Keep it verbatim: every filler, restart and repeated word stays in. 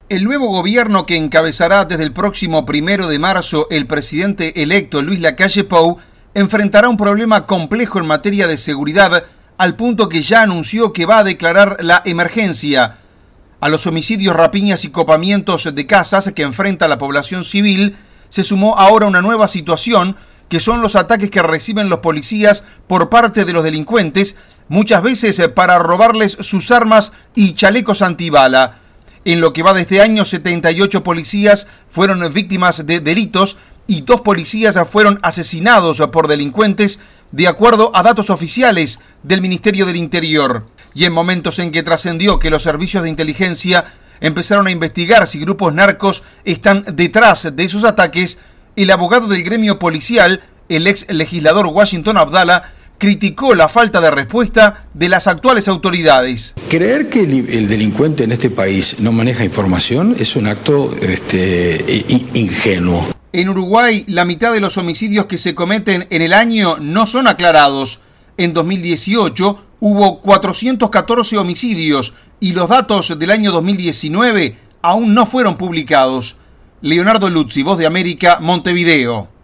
El nuevo gobierno que encabezará desde el próximo primero de marzo el presidente electo Luis Lacalle Pou enfrentará un problema complejo en materia de seguridad, al punto que ya anunció que va a declarar la emergencia. A los homicidios, rapiñas y copamientos de casas que enfrenta la población civil, se sumó ahora una nueva situación, que son los ataques que reciben los policías por parte de los delincuentes, muchas veces para robarles sus armas y chalecos antibala. En lo que va de este año, setenta y ocho policías fueron víctimas de delitos y dos policías fueron asesinados por delincuentes, de acuerdo a datos oficiales del Ministerio del Interior. Y en momentos en que trascendió que los servicios de inteligencia empezaron a investigar si grupos narcos están detrás de esos ataques, el abogado del gremio policial, el ex legislador Washington Abdala, criticó la falta de respuesta de las actuales autoridades. Creer que el, el delincuente en este país no maneja información es un acto este, ingenuo. En Uruguay, la mitad de los homicidios que se cometen en el año no son aclarados. En dos mil dieciocho hubo cuatrocientos catorce homicidios y los datos del año dos mil diecinueve aún no fueron publicados. Leonardo Luzzi, Voz de América, Montevideo.